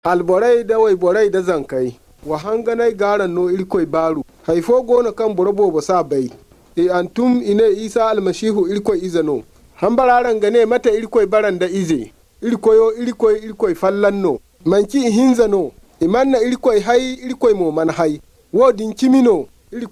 alborai da wai borai da zankai wa hanganai garan no irkoi baru haifo gona kan borobo ba sa bai antum ine isa almashihu irkoi izano hambararan gane mata irkoi baran da ize irkoi fallanno manki hinzano imanna irkoi hai irkoi mo man hai wodin kimino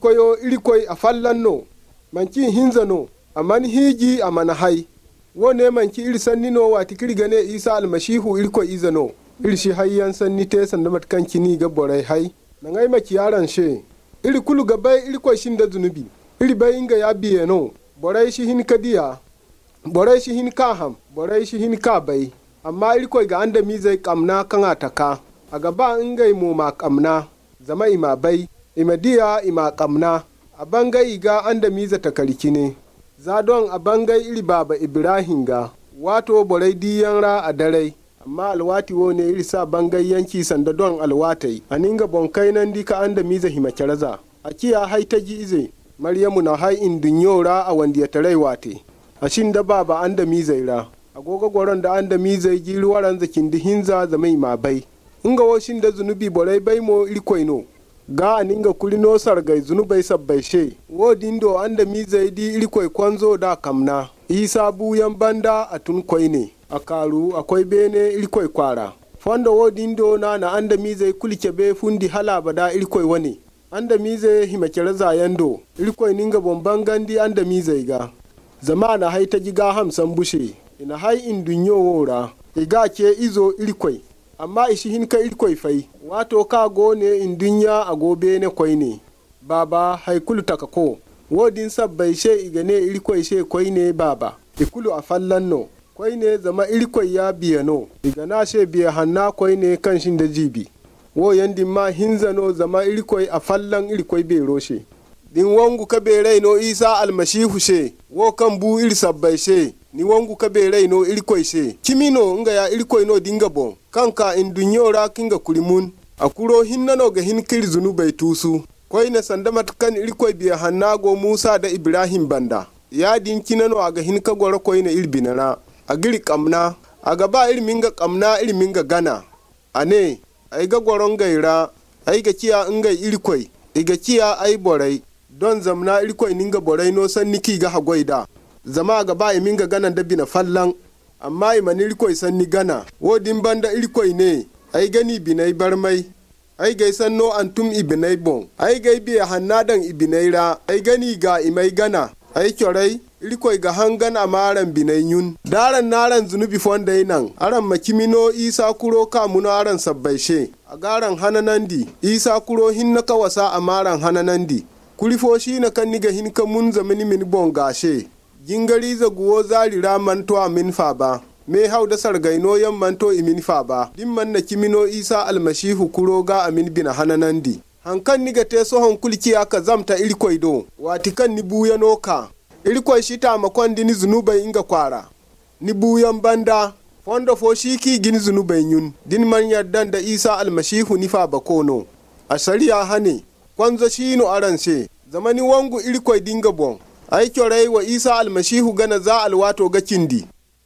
irkoi a fallanno manki hinzano aman hiji aman hai wone manki irsannino wati kirgane isa almashihu irkoi izano irshi hayyan sanni te sanda matkan kini ga borai hai nangai maki yaran she iri kulu gabai irkoi shinda zunubi iri bai inga ya biye no borai shi hin kadiya borai shi hin kaham borai shi hin ka bai amma irkoi ga anda mi zai kamna kan ataka a gaba ingai mu ma kamna zama ima bai imadiya ima kamna a bangai ga anda mi za takariki ne zadon a bangai iri baba ibrahim ga wato borai diyan ra a darai amma alwati wo ne iri sa bangai yanki sanda don alwatai aninga bonkai nan dika anda mi za himakaraza a kiya hai ta gize maryamu na hai in dunyora a wanda ya tarai wate a shin da baba anda mi zaira agogo goron da anda mi zai gi ruwaran zakin dihinza zamai ma bai inga washin da zunubi borai bai mo irkoino ga aninga kulino sargai zunubai sabbai she wo dindo anda mi zai di irkoi kwanzo da kamna isa buyan banda a tun ne a karu akwai bene irkoi kwara fondo wo dindo na anda mi zai kulike be fundi hala bada irkoi wani anda mi zai himakere zayando irkoi ninga bomban gandi anda mi zai ga zama na hai ta giga hamsan bushe ina hai in dunyo wora iga ke izo irkoi amma ishi hinka irkoi fai wato ka gone in dunya a gobe ne koi ne baba haikulu takako wodin sabbai she igane irkoi she koi ne baba ikulu a fallanno koi ne zama irkoi ya biyano igana she biya hanna koi ne kanshin da jibi wo yandi ma hinzano zama irkoi a fallan irkoi be roshe din wangu ka be raino isa almashihu she wo kan bu ir sabbai she ni wangu ka be raino irkoi she kimino nga ya irkoi no dinga bon kanka in dunyora kinga kurimun akuro hinnano ga hinkir zunubai tusu koi na sanda matkan irkoi biya hannago musa da ibrahim banda ya dinkinano aga hinka gora koi na irbinara a giri kamna a gaba ilminga kamna ilminga gana ane ai ga goron gaira ai ga kiya ingai irkoi iga kiya ai borai don zamna irkoi ninga borai no san niki ga hagoida zama gaba iminga gana da bina fallan amma imani irkoi san ni gana wodin banda irkoi ne ai gani binai barmai ai gai sanno antum ibinai bon ai gai biya hannadan ibinaira ai gani ga imai gana ai kyorai irkoi ga hangan amaran binai yun daran naran zunubi fonda nan aran makimino isa kuro kamuno aran sabbaishe a garan hananandi isa kuro hinna kawasa amaran hananandi kulifo shi na kan niga hinka mun zamani min bon gashe gingari zaguwo zari raman to amin fa ba me hau da sargaino yamman to imin fa ba dimman na kimino isa almashihu kuro ga amin bina hananandi hankan niga te sohon kulki aka zamta irkoi do wati kan ni buya noka irkoi shi ta makon dini zunubai inga kwara ni buyan banda fondo fo shi ki gini zunubai yun din man yardan da isa almashihu nifa bakono a shari'a hane kwanzo shi no aranse zamani wangu irkoi dinga bon ai kyorai wa isa almashihu gana za alwato ga kindi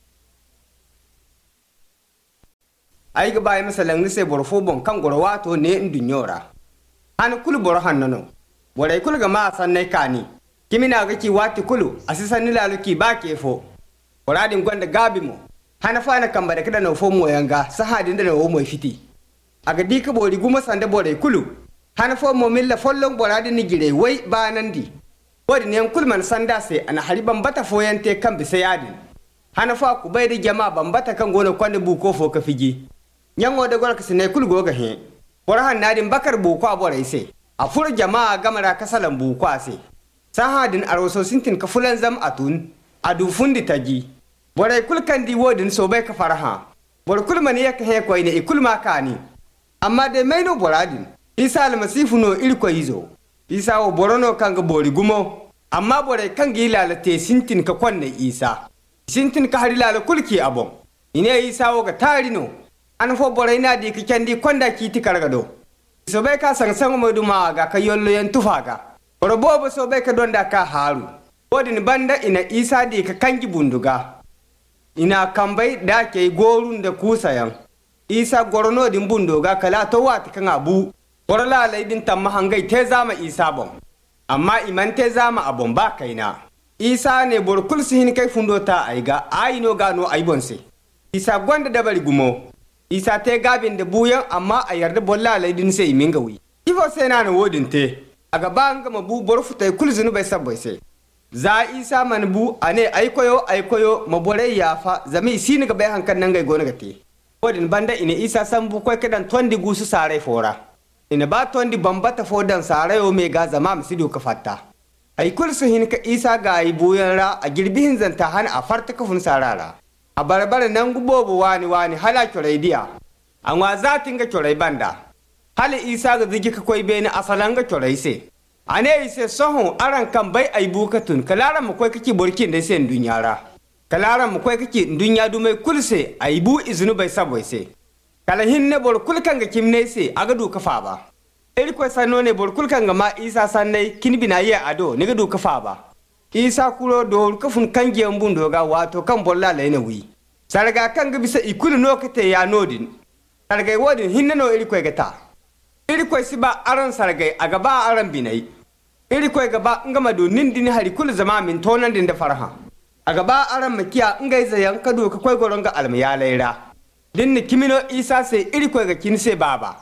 ai ga bai masalan ni sai borfo bon kan gorwato ne in dunyora an kulu bor hannano borai kul ga ma sannai kani kimina ga ki wati kulu asisan ni laluki ba kefo boradin gwanda gabi mo hana fana kamba da kada no fo mo yanga sahadin da no mo fiti aga dika bori guma sanda borai kulu hana fo mo milla follon boradin ni gire wai ba nandi bodi ne kulman sanda sai ana hariban bata foyante kan bisa yadin hana fa ku bai da jama'a bambata kan gona kwanda bu ko fo ka figi nyango da gona kasne kul goga he borahan nadin bakar bu ko aborai sai a fur jama'a gamara kasalan bu ko sai sahadin aroso sintin ka fulan zam atun adu fundi taji borai kul kandi wodin so bai ka faraha bor kulman yak he ko ine ikulma kani amma de maino boradin isa almasifu no irko yizo isa wo borono kanga bori gumo amma borai kanga ilalate sintin ka kwanne isa sintin ka hari lala kulki abon ine isa wo ga tarino an fo borai na di kikendi kwanda kiti kargado so bai ka sansan mo duma ga kayollo yan tufaga borobo so bai ka donda ka haru bodin banda ina isa di ka kangi bunduga ina kambai da ke gorun da kusayan isa gorno din bundo ga kala to wati kan abu gorla laidin tamma hangai te zama isa bon amma iman te zama abon ba kaina isa ne bor kulsi hin kai fundo ta aiga ayino gano aibonse isa gwanda da bari gumo isa te gabin da buyan amma a yarda bolla laidin sai min gawi ifo sai na wodin te aga banga mabu bor futai kulzinu bai sabbai sai za isa man bu ane aikoyo mabore yafa zami sini ga bai hankan nan gai gona gate wodin banda ina isa sambu koy kedan tondi gusu sare fora ina ba tondi bambata fodan sare o me ga zama misido ka fatta ai kulsu hin ka isa ga ai buyan ra a girbihin zanta han a farta kafun sarara a barbara nan gubobo wani hala kyorai dia an wa zatin ga kyorai banda hali isa ga zigi ka koy beni asalan ga kyorai se ane ise sohon aran kan bai ai bukatun kalara mu koy kake borkin da sen dunyara kalara mu koy kake dunya du mai kulse ai bu izinu bai saboy se kala hinne bor kulkan ga kimne se aga du kafa ba iri koy sanno ne bor kulkan ga ma isa sannai kinbina ye ado ne ga du kafa ba isa kuro do kafun kange mbundo ga wato kan bolla laina wi sarga kan ga bisa ikulu no kate ya nodin sarga wodin hinne no iri koy ga ta iri koy siba aran sargai a gaba aran binai iri koy gaba ngama do nindini hari kul zama min tonan din da farha a gaba aran makiya ngai zayan kado ka koy goron ga almiya laira dinni kimino isa sai iri koy ga kin sai baba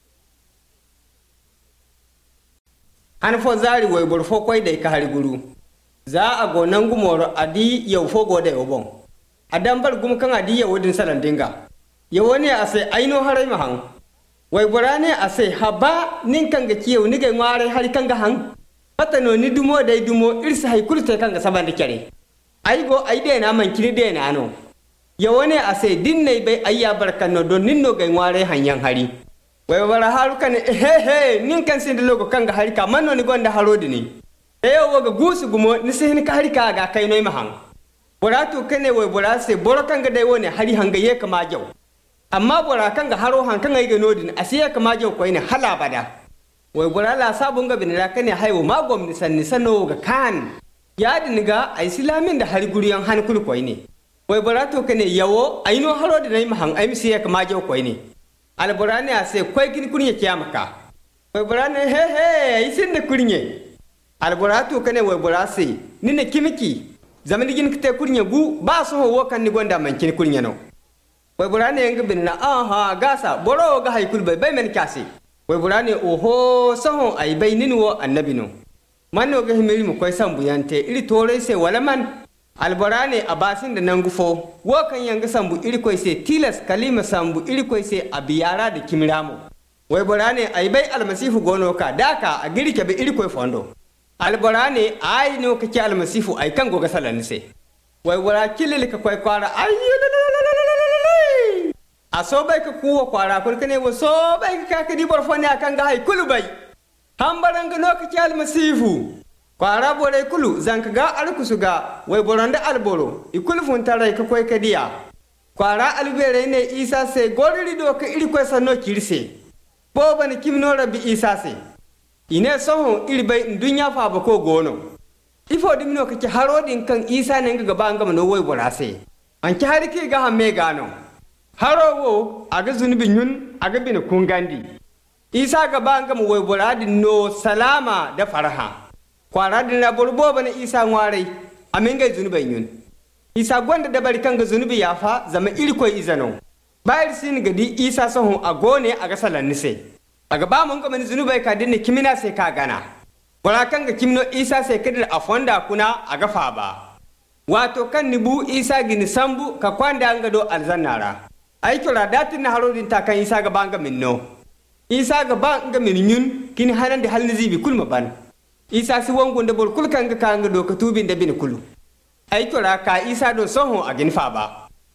an fo zari wai borfo koy dai ka hari guru za a go nan gumoro adi yau fo go dai obon adan bar gum kan adi yau din salan dinga yawo ne a sai aino harai mahan wai burane a sai haba nin kan ga kiyo ni ga ngare har kan ga han pata no ni dumo dai dumo irsa hay kurte kan ga saban da kare ai go ai de na man kini de na no ya wone a sai din nei bai ayya barkan no don nin no ga ngare hanyan hari wai bara haru kan he nin kan sin da logo kan ga hari ka man no ni gonda harodi ni yo ga gusu gumo ni sai ni ka hari ka ga kai no mahan buratu kane wai burase boro kan ga dai wone hari hanga ye kama jau amma bora kan ga haro han kan ai ga nodin asiya kama je ko ina hala bada wai bora la sabun ga binira kan ya haiwo ma gwamni sanni sano ga kan ya diniga ai silamin da har guriyan han kul ko ne wai bora to kane yawo ai no haro da nai mahan ai misiya kama je ko ne al bora ne ase koi kin kunya kiyamaka wai bora ne he ai sin da kunya al bora to kane wai bora sai ni ne kimiki zamani gin kite kunya gu ba so wo kan ni gonda man kin kunya no wai burane yanga binna aha gasa boro ga haikul bai men kasi wai burane oho sahon ai bai ninwo annabi no manno ga himiri mu koi sambu yante iri tore sai wala man albarane abasin da nan gufo wo kan yanga sambu iri koi sai tilas kalima sambu iri koi sai abiyara da kimramo wai burane ai bai almasifu gono ka daka a girke bi iri koi fondo albarane ai no kake almasifu ai kan goga salan sai wai wara kilil ka koi kwara ayyuna a so bai ka kuwa kwara kulka ne wa so bai ka ka di borfone akan ga hay kulu bai hambaran ga lokaci almasifu kwara bore kulu zanka ga alkusu ga wai boranda alboro ikulu fun tarai ka koi kadiya kwara albere ne isa sai goriri do ka iri koi sanno kirse boba ni kimno rabbi isa sai ine soho iri bai dunya fa ba ko gono ifo dimno ka ki harodin kan isa ne ga gaba ngam no wai borase an ki harike ga hamme gano harowo aga zunubin yun aga bin kungandi isa ga banga mu wai buradin no salama da farha kwaradin na burbo bana isa ngware amin ga zunubin yun isa gwanda da bari kan ga zunubi yafa zama iri koi izano bayar sin ga di isa sahun agone aga salanni sai aga ba mun ga mani zunubai ka dinne kimina sai ka gana bura kan ga kimno isa sai kadir afonda kuna aga fa ba wato kan nibu isa gini sambu ka kwanda anga do alzannara ai kira datin na harodin ta kan isa ga banga minno isa ga banga min yun kin hanan da halni zibi kulma ban isa si wangun da bor kul kan ga do ka tubin da bin kulu ai kira ka isa do soho a ginfa ba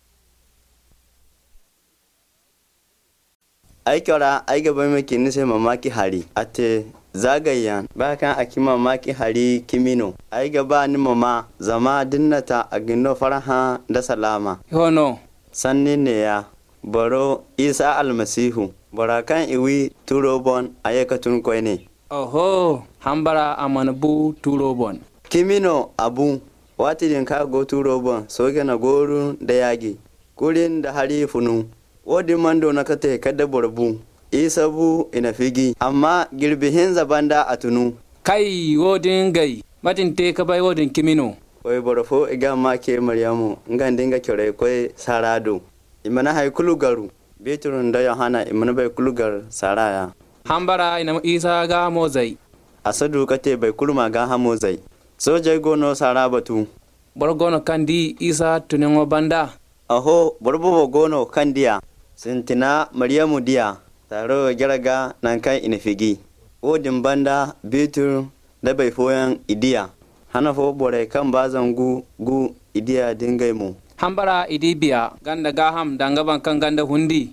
ai kira ai ga bai maki ni sai mamaki hari ate zagayan ba kan aki mamaki hari kimino ai ga ba ni mama zama dinnata a ginno faraha da salama hono sanni ne ya boro isa almasihu barakan iwi turobon ayekatun koy ne oho hambara amanabu turobon kimino abu wati din ka go turobon soke na goru da yagi kurin da hari funu wodi mando na kate kada borbu isa bu ina figi amma girbihin zabanda atunu kai wodin gai matin te ka bai wodin kimino oy borofo iga make maryamu ngandinga kyore koy sarado imana hay kulugaru biturun da yohana imana bai kulugar saraya hambara ina isa ga mozai asadu kate bai kulma ga hamozai soje gono sarabatu borgono kandi isa tunengo banda aho borbo gono kandiya sintina maryamu diya taro garaga nan kai ina figi odin banda bitur da bai foyan idiya hana fo bore kan bazan gu idiya dingai mu hambara idibiya ganda gaham dangaban kan ganda hundi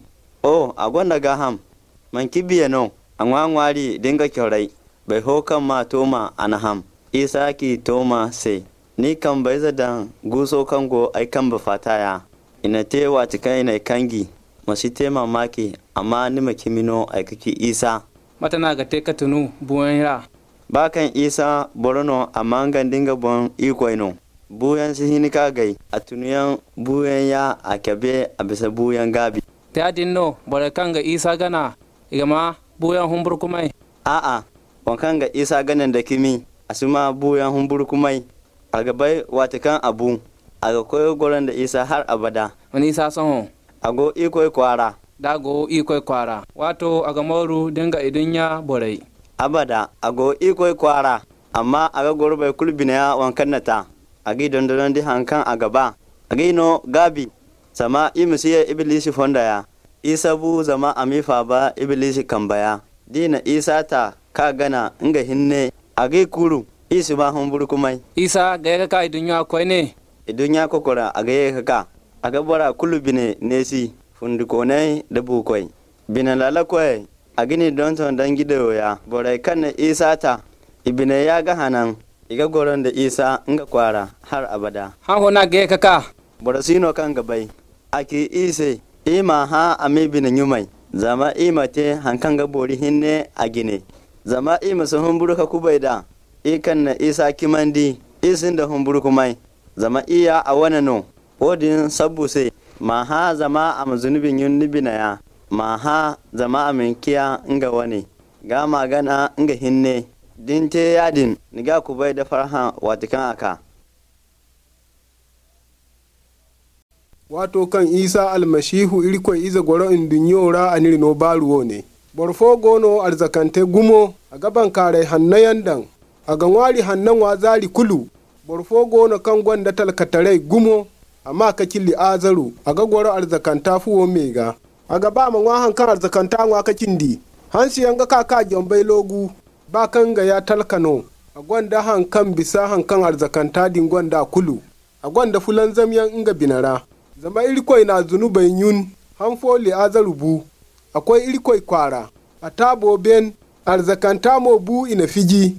a gwanda gaham man kibiya no anwangwari dinga kyorai bai ho kan ma toma anaham isa ki toma sai ni kan bai zadan guso kango ai kan ba fataya ina te wati kai ina kangi masu te mamaki amma ni makimino ai kaki isa matana ga te katunu buwan ra ba kan isa borono amma gandinga bon ikoino buyan sihini ka gai a tunuyan buyan ya a kyabe a bisa buyan gabi ta dinno bore kan ga isa gana igama buyan humbur kumai a'a wankan ga isa ganan da kimi asuma buyan humbur kumai a gabai wata kan abu a ga koyo goron da isa har abada wani isa son ago ikoi kwara dago ikoi kwara wato aga moru dinga idunya borai abada ago ikoi kwara amma aga gorbai kulbina ya wankan nata agi dondon di hankan a gaba agi no gabi sama imisiya iblisi fonda ya isa bu zama amifa ba iblisi kambaya dina isa ta ka gana inga hinne agi kuru isi ba humbur kumai isa ga ka idunya koi ne idunya kokora aga ka aga bora kulubine nesi fundukonai da bukoi bina lalakoi agini donton dan gidayo ya bora kan isa ta ibine ya ga hanan iga goron da isa nga kwara har abada ha hona ga ka borasino kan gabai aki ise ima ha amibina nyumai zama ima te hankan ga bori hinne agine zama ima so humburu ka kubaida ikan na isa kimandi isin da humburu kumai zama iya a wanano odin sabbuse ma ha zama a mazunubin yunnibina ya ma ha zama a minkiya nga wani ga magana nga hinne din te yadin niga kubai da farhan watikan aka wato kan isa almashihu irkoi iza goro indunyora aniri no baruwo ne borfo gono arzakante gumo a gaban kare hannayan dan a ganwari hannan wazari kulu borfo gono kan gwanda talkatarai gumo amma ka killi azaru a ga goro arzakanta fuwo mega a gaba man wahan kan arzakanta wa ka kindi hansi yanga kaka jombai logu ba kan ga ya talkano a gwanda hankan bisa hankan arzakanta din gwanda kulu a gwanda fulan zamyan inga binara zama irkoi na zunubai yun hanfoli azarubu akwai irkoi kwara a tabo ben arzakanta mo bu ina fiji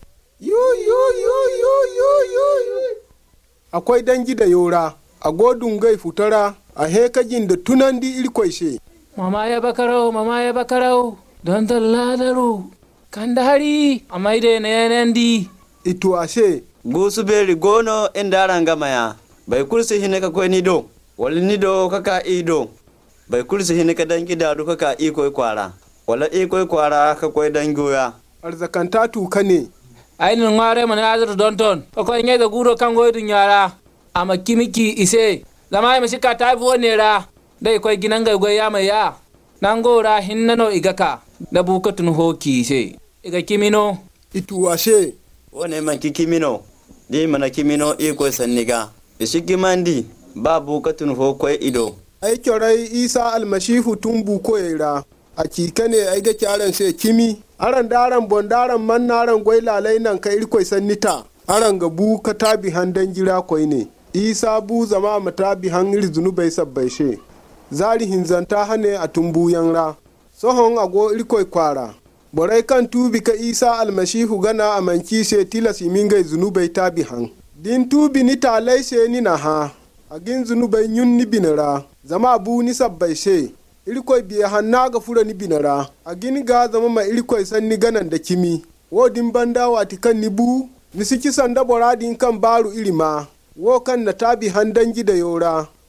akwai dangi da yora a godun gai futara a hekajin da tunandi irkoi she mama ya bakarau don talladaro kan da hari a maide na yanandi ito ashe gusu beri gono inda rangamaya bai kursi hine ka koi nido wala nido kaka ido bai kursi hine ka dangi daru kaka ikoi kwara wala ikoi kwara ka koi dangoya arzakanta tuka ne ainin ngare mana azur donton ko nye da guro kan goidun yara ama kimiki ise zama mai shika ta bi nera dai koi ginan ga goya mai ya nan gora hinnano igaka da bukatun hoki ise iga kimino itu ashe wone man kimino di mana kimino ikoi sanniga ishiki mandi ba bukatun hokoi ido ai kyorai isa almashihu tun buko yara a kika ne ai ga kyaran sai kimi aran daran bondaran mannaran gwailalai nan kai irkoi sannita aran ga bu ka tabi handan gira koi ne isa bu zama matabi hangir zunubai sabbaishe zari hinzanta hane a tumbu yanra sohon ago irkoi kwara borai kan tubi ka isa almashihu gana a manki se tilas imingai zunubai tabi han din tubi ni talai se ni na ha agin zunubai nyun ni binara zama bu ni sabbaishe irkoi biya hanna ga fura ni binara agin ga zama ma irkoi san ni ganan da kimi wodin banda wati kan ni bu ni siki sanda boradin kan baru irima wo kan na tabi handan gida yora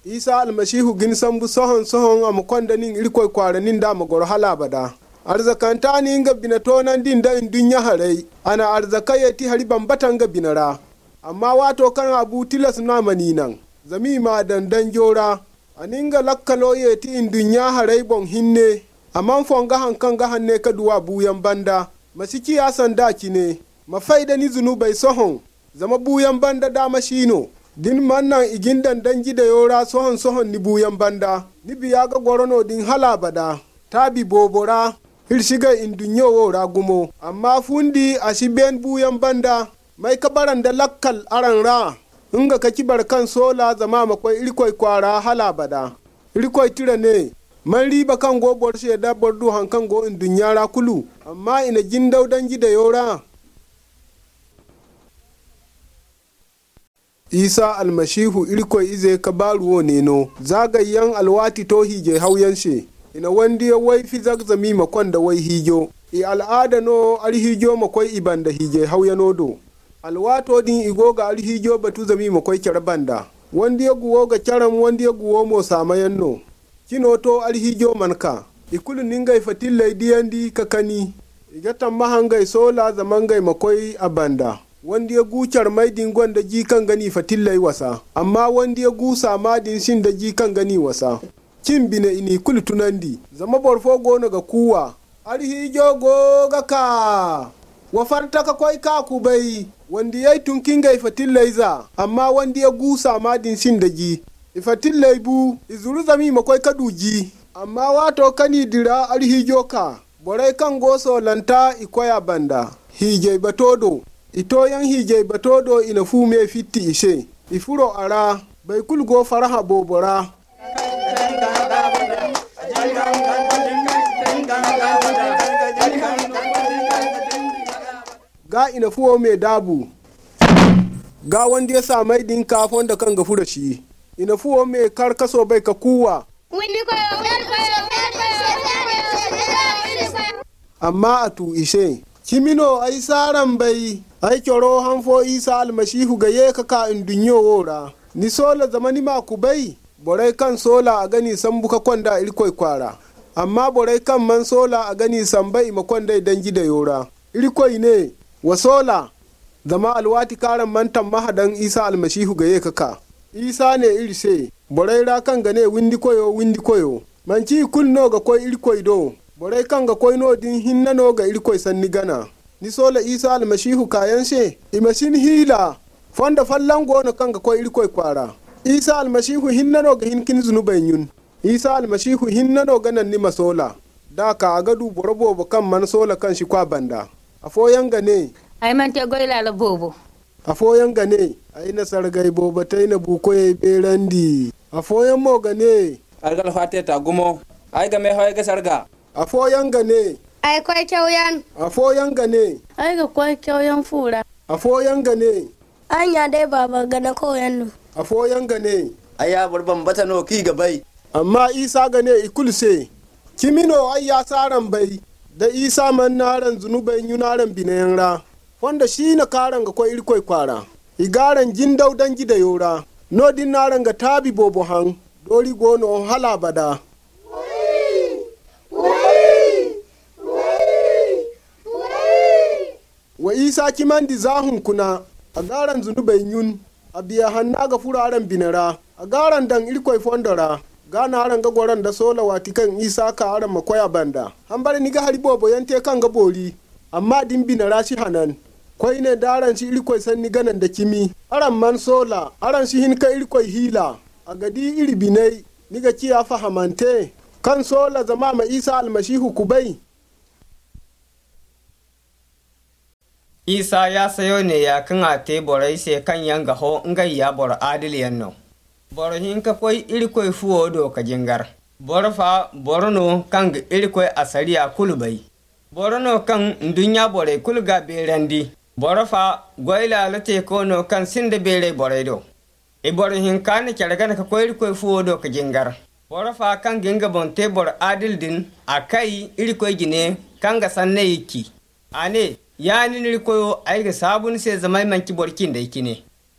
isa almasihu gin sambu sohon a makondanin irkoi kwaranin da magor hala bada arzakanta ni ga binatonan din da in dunya harai ana arzakayati hari bambatan ga binara amma wato kan abu tilas na maninan zami ma dandan jora aninga lakkalo yeti in dunya harai bon hinne amman fonga hankan ga hanne ka duwa buyan banda masiki ya sanda kine mafaida ni zunubai sohon zama buyan banda da mashino din mannan igin dandan gida yora sohon ni buyan banda ni biya ga gorono din hala bada tabi bobora hirshiga in dunyo wora gumo amma fundi asiben buyan banda mai kabaran da lakkal aran ra inga ka kibar kan sola zama makwai irkoi kwara hala bada irkoi tira ne man riba kan go borshe da bordu hankan go in dunyara kulu amma ina jindau dan gida yora isa almashihu irkoi ize ka baruwo neno zagayyan alwati to hije hauyanshe ina wandi ya wai fi zagzami makon da wai hijo al'ada no alhijo makwai ibanda hije hauyano do alwato din igoga alhijo batu zami makwai kyarbanda wandi ya guwo ga kyaram wandi ya guwo mo samayan no kino to alhijo manka ikulu ningai fatillai diyandi kakani igatan mahangai sola zamangai makwai abanda wanda ya gucar maidin gwanda jikan gani fatillai wasa amma wanda ya gusa madin shin da jikan gani wasa kin bine ini kul tunandi zama borfo gona ga kuwa alhijo go ga ka wa farta ka koi ka kubai wanda yayi tunkin ga fatillai za amma wanda ya gusa madin shin da ji ifatillai bu izuru zami makwai kaduji amma wato kani dira alhijo ka borai kan goso lanta ikoya banda hije batodo ito yan hije batodo ina fu me fitti ishe ifuro ara bai kulgo faraha bobora ga ina fuwo me dabu ga wanda ya sa mai din kafon da kan gafu da shi ina fuwo me karkaso bai ka kuwa amma a tu ishe kimino ai saran bai ai kyoro hanfo isa almashihu ga ye kaka in dunyo wora ni sola zamani ma ku bai borai kan sola a gani san buka kwanda irkoi kwara amma borai kan man sola a gani san bai ma kwanda dan gida yora irkoi ne wa sola zama alwati karan mantan mahadan isa almashihu ga ye kaka isa ne irse borai ra kan gane windi koyo manci kulno ga koi irkoi do borai kan ga koi no din hinnano ga irkoi sanni gana ni sola isa almashihu kayan she imashin hila fonda fallan gona kan ga koi irkoi kwara isa almashihu hinnano ga hinkin zunubai yun isa almashihu hinnano ga nan ni masola da ka ga du borobo kan man sola kan shi kwa banda afoyan gane ai man te goila la bobo afoyan gane ai na sargai bobo tai na bukoye berandi afoyan mo gane argal fate ta gumo ai ga me hoye ga sarga afoyan gane ai kwai kyauyan afoyan gane ai ga kwai kyauyan fura afoyan gane anya dai baba gana koyan nu afoyan gane aya burban bata no ki gabai amma isa gane ikulse kimino ai ya saran bai da isa man naran zunubai yunaran binayan ra wanda shi na karan ga kwai irkoi kwara igaran jindau dan gida yora no din naran ga tabi bobo han dori gono hala bada wa isa kiman di zahun kuna a garan zunubai yun a biya hanna ga furaren binara a garan dan irkoi fondora gana haran ga goran da sola wati kan isa ka haran makwaya banda han bari ni ga hari bobo yante kan ga bori amma din binara shi hanan kwai ne daran shi irkoi san ni ganan da kimi aran man sola aran shi hin ka irkoi hila a gadi iri binai ni ga kiya fahamante kan sola zama ma isa almashihu kubai isa ya sayo ne ya kan a te borai se kan yanga ho ngai ya bor adil yanno bor hin ka koi iri koi fuo do ka jingar bor fa borno kan iri koi asariya kulubai borno kan dunya borai kulga berandi bor fa goila late kono kan sinde bere borai do e bor hin kan kyarga ka koi iri koi fuo do ka jingar bor fa kan ginga bonte bor adil din akai iri koi gine kan ga sanne yiki ane ya ni koyo ai ga sabun sai zamai manki borkin da yake ne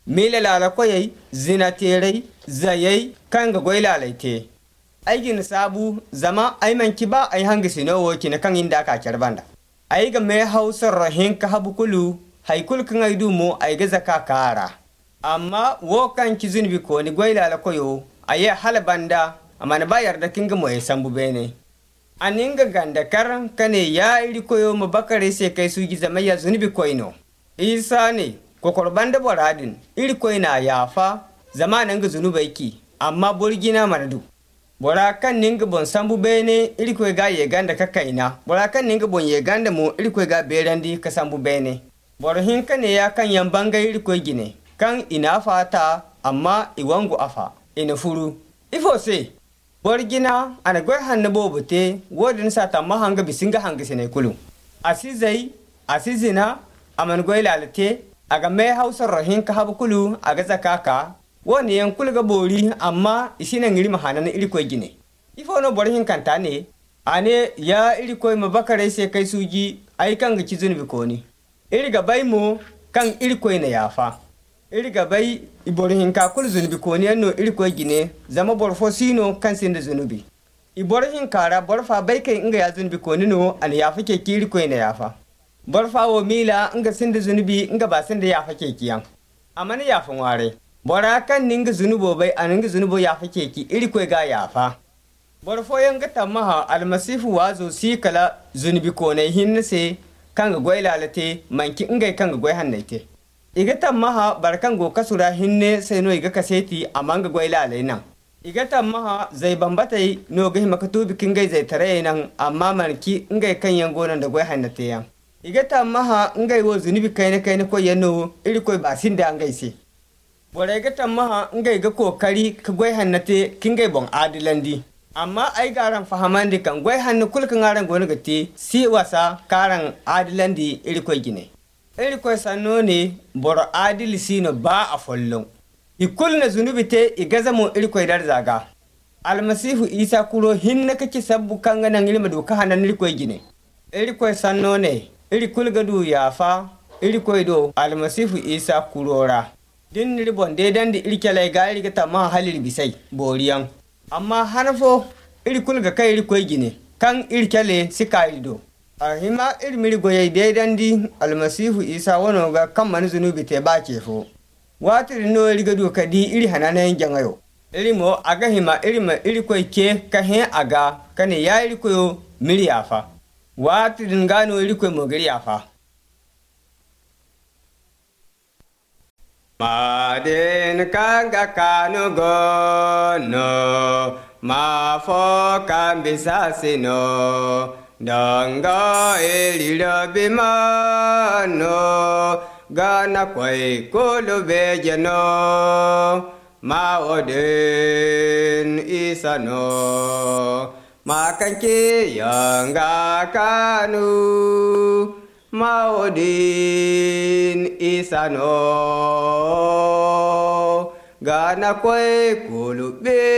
mila lala koyai zina terai zayai kan ga goyi lalaite aigin sabu zama aiman ki ba ai hangi sinowo ki na kan inda aka kyarbanda ai ga mai hausar rahin ka habu kulu haikul kan ai dumo ai ga zaka kara amma wo kan ki zunbi ko ni goyi lala koyo aye halbanda amma na bayar da kinga mo sambu bene aninga ganda karan kane ya iri koyo mu bakare sai kai su giza mai ya zunbi koino isa ne kokorban da boradin iri koina yafa zamanin ga zunubai ki amma burgina maradu bora kan ninga bon sambu bene iri koi ga ye ganda kakaina bora kan ninga bon ye ganda mo iri koi ga berandi ka sambu bene bora hin kane ya kan yambanga iri koi gine kan ina fata amma iwangu afa ina furu ifo se borgina ana goi hanna bobote wodin sata mahanga bisinga hanga sene kulu asizai asizina aman goi lalate aga mai hausar rahin ka habu kulu aga zakaka woni yan kulga bori amma isina ngiri mahana na iri koi gine ifo no borhin kanta ne ane ya iri koi mabakare sai kai suji ai kan ga kizuni bikoni iri ga bai mo kan iri koi na yafa iri ga bai iborhin ka kul zunubi koni no iri koi gine zama borfo sino kan sin da zunubi iborhin kara borfa bai kai inga ya zunubi koni no an yafa ke iri koi na yafa borfa wo mila inga sin da zunubi inga ba sin da yafa ke kiyan amma ne yafa ware bora kan ninga zunubo bai aninga zunubo yafa ke ki iri koi ga yafa borfo yanga tamaha almasifu wazo si kala zunubi koni hinne se kan ga goi lalate manki inga kan ga goi hannaite igatan maha barkan go kasura hinne sai no iga kaseti amanga goi lalai nan igatan maha zai bambatai no ga makatubi kingai zai tare nan amma manki ingai kan yango nan da goi hannate yan igatan maha ingai wo zunubi kai ne ko yanno iri koi basin da angai se bore igatan maha ingai ga kokari ka goi hannate kingai bon adilandi amma ai garan fahamandi kan goi hannu kulkan aran gona gati si wasa karan adilandi iri koi gine iri koi sanno ne boro adili sino ba a follon ikul na zunubi te igaza mo iri koi dar zaga almasihu isa kuro hinna kake sabbu kanga nan ilma doka hanan iri koi gine iri koi sanno ne iri kul gadu yafa iri koi do almasihu isa kurora din ni bonde dan di iri kala ga iri ta ma halil bisai boriyan amma hanfo iri kul ga kai iri koi gine kan iri kale sikai do ahima ilmiri goye daidan di almasihu isa wano ga kan mani zunubi te ba ke fo watiri no riga do kadi iri hanana yin jangayo iri mo aga hima iri ma iri koy ke ka he aga kane ya iri koyo miri yafa watiri ngano iri koy mo gari yafa maden kanga kanu gono ma fo kan bisasino Danga elira bimano gana kwai kolo bejano maoden isano makanke yanga kanu maodin isano gana kwai kolo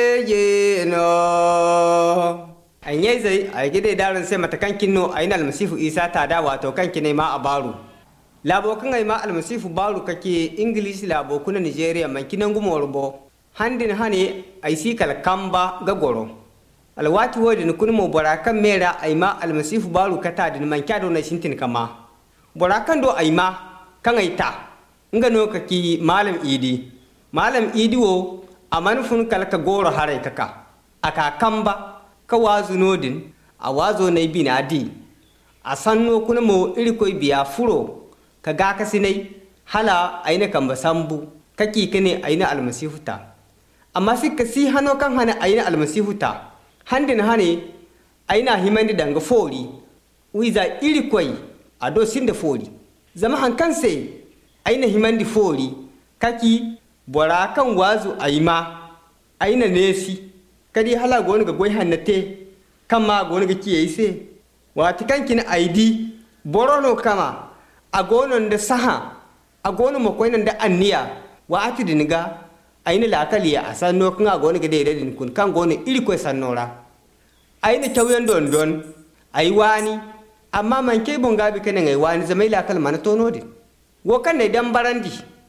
bejano anye zai a gide darin sai matakan kinno ayin almasifu isa ta da wato kanki ne ma a baro labo kan ai ma almasifu baro kake english labo kuna nigeria man kinan gumo rubo handin hane ai si kala kamba ga goro alwati wodi ni kun mo barakan mera ai ma almasifu baro kata din man kyado na shintin kama barakan do ai ma kan ai ta ngano kake malam idi wo a manufun kala ka goro hare kaka aka kamba ka wazu nodin a wazo na bi na di a sanno kuna mo iri koi biya furo ka ga ka sinai hala aina kan basambu kaki kane aina almasihu ta amma ka si hano kan hana aina almasihu ta handin hane aina himandi danga fori wiza iri koi a do sinda fori zama hankan sai aina himandi fori kaki bora kan wazu aima aina nesi kadi hala gonu ga goy hannate kama gonu ga kiye se wati kankin ID borono kama a gonon da saha a gonu mo koinan da anniya wati diniga ayni lakaliya a sanno kan a gonu ga dede din kun kan gonu iri ko sannora ayni tawyen don ay wani amma man ke bonga bi kanen ay wani zamai lakal man tono din wo kan ne dan barandi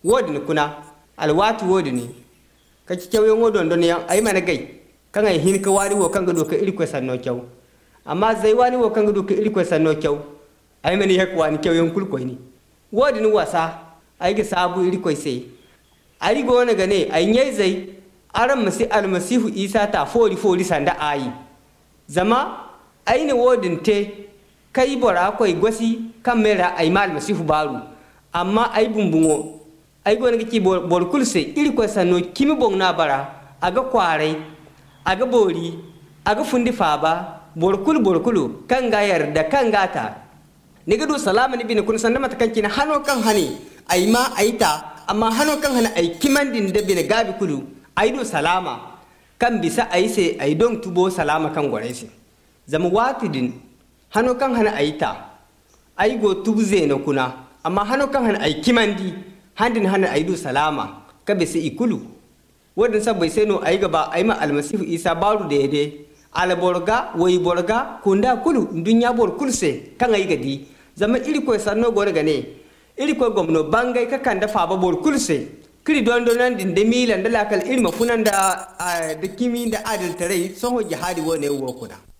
wodin kuna alwatu wodini ka kyauyen wodon don yan ai mana gai kan ai hin ka wani wo kan ga doka irko sanno kyau amma zai wani wo kan ga doka irko sanno kyau ai mani hek wani kyauyen kulkoi ni wodin wasa ai ga sabu irko sai ai go na gane ai nyai zai aran masi almasihu isa ta fori sanda ayi zama ai ne wodin te kai bora koi gosi kan mera ai mal masihu baru amma ai bumbungo ai gona ki bor kulse iri ko sanno kimi bong na bara aga kwarai aga bori aga fundi faba borkulu kan ga yarda kan gata ni gado salama ni bin kun sanda mata kanki na hano kan hani ai ma aita amma hano kan hani ai kimandin da bin gabi kulu ai do salama kan bisa ai sai ai don tubo salama kan gore sai zama watidin hano kan hani aita ai go tubze na kuna amma hano kan hani ai kimandi handin hana aidu salama ka be sai ikulu wadin sabai sai no ai gaba ai ma almasihu isa baru da yade alborga wai borga kunda kulu dunya bor kulse kan ai gadi zama iri ko sanno gore gane iri ko gomno bangai ka kan da fa ba bor kulse kiri don nan din da milan da lakal iri mafunan da da kimi da adil tare so ho jihadi wone wo kuna